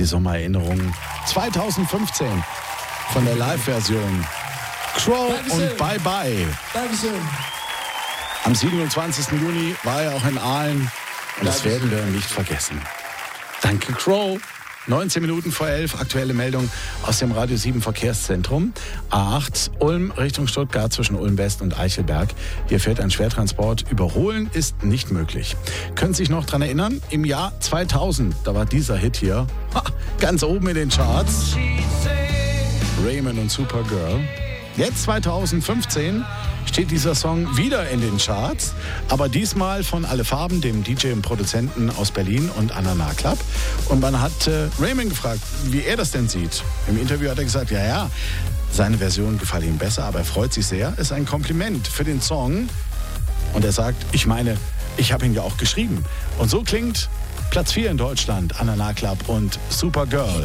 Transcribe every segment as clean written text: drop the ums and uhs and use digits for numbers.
Sommererinnerungen 2015 von der Live-Version. Crow und Bye Bye. Dankeschön. Am 27. Juni war er auch in Aalen und das werden wir nicht vergessen. Danke, Crow. 19 Minuten vor 11, aktuelle Meldung aus dem Radio 7 Verkehrszentrum. A8 Ulm Richtung Stuttgart zwischen Ulm West und Eichelberg. Hier fährt ein Schwertransport. Überholen ist nicht möglich. Können Sie sich noch dran erinnern? Im Jahr 2000, da war dieser Hit hier ganz oben in den Charts. Raymond und Supergirl. Jetzt 2015 steht dieser Song wieder in den Charts, aber diesmal von Alle Farben, dem DJ und Produzenten aus Berlin und Anana Club. Und man hat Raymond gefragt, wie er das denn sieht. Im Interview hat er gesagt, ja, seine Version gefällt ihm besser, aber er freut sich sehr. Ist ein Kompliment für den Song. Und er sagt, ich habe ihn ja auch geschrieben. Und so klingt Platz 4 in Deutschland, Anana Club und Supergirl.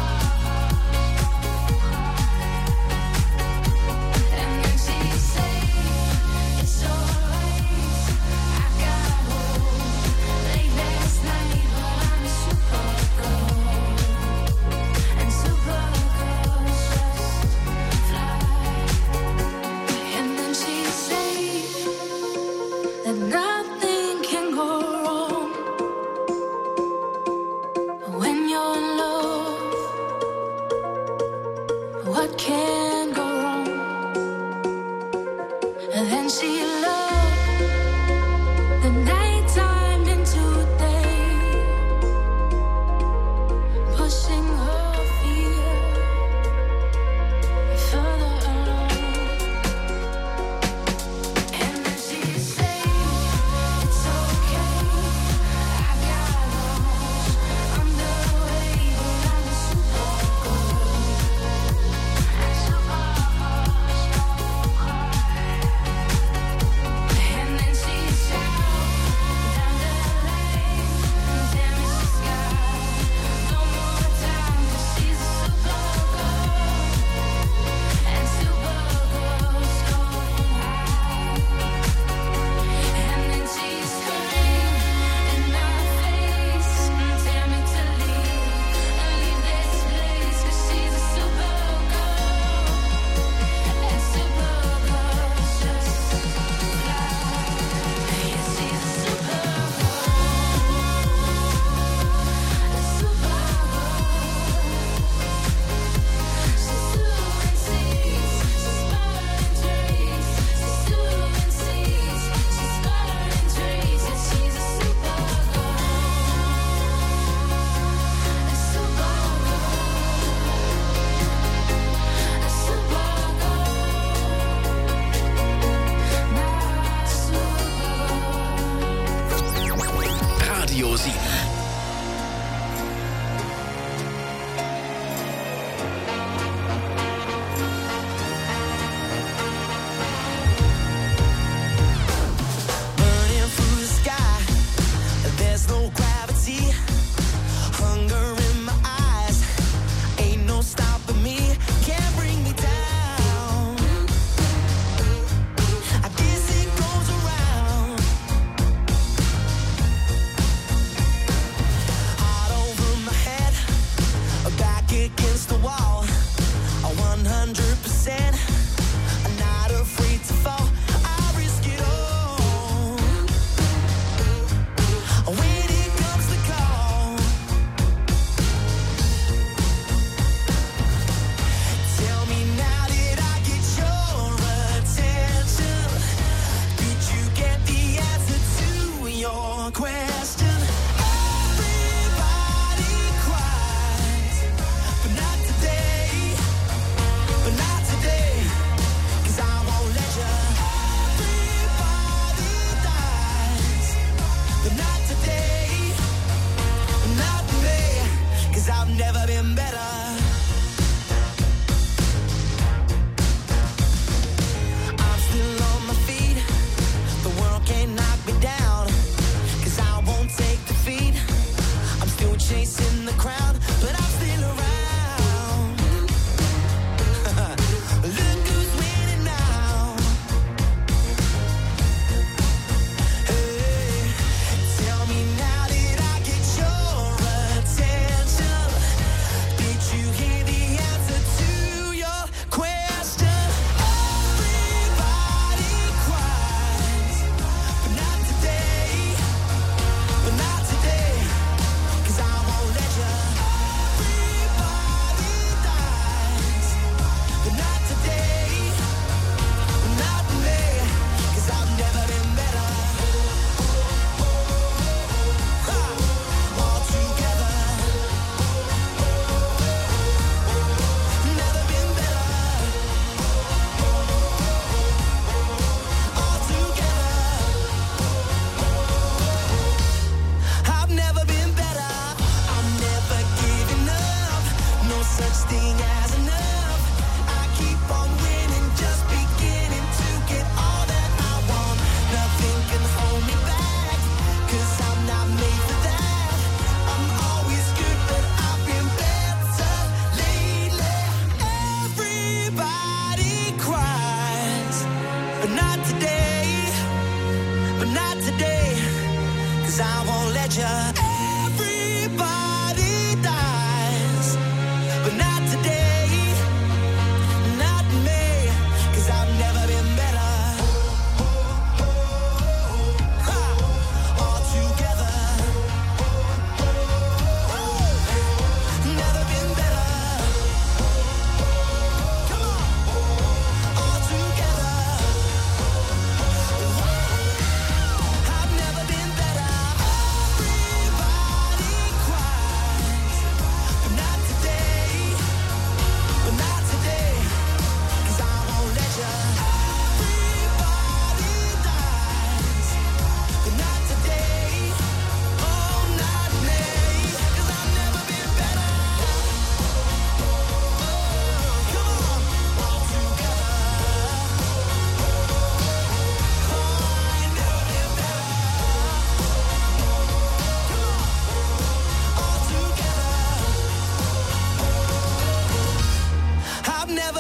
Say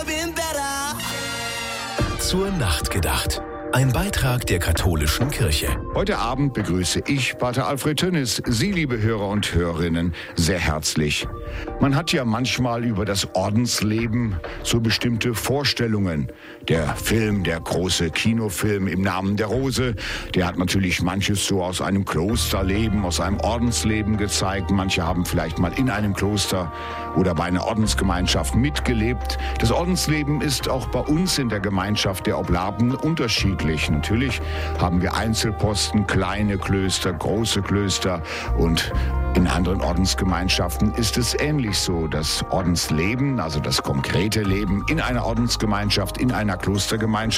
Zur Nacht gedacht. Ein Beitrag der katholischen Kirche. Heute Abend begrüße ich, Pater Alfred Tönnis, Sie, liebe Hörer und Hörerinnen, sehr herzlich. Man hat ja manchmal über das Ordensleben so bestimmte Vorstellungen. Der Film, der große Kinofilm Im Namen der Rose, der hat natürlich manches so aus einem Klosterleben, aus einem Ordensleben gezeigt. Manche haben vielleicht mal in einem Kloster oder bei einer Ordensgemeinschaft mitgelebt. Das Ordensleben ist auch bei uns in der Gemeinschaft der Oblaten unterschiedlich. Natürlich haben wir Einzelposten, kleine Klöster, große Klöster und in anderen Ordensgemeinschaften ist es ähnlich so. Das Ordensleben, also das konkrete Leben in einer Ordensgemeinschaft, in einer Klostergemeinschaft,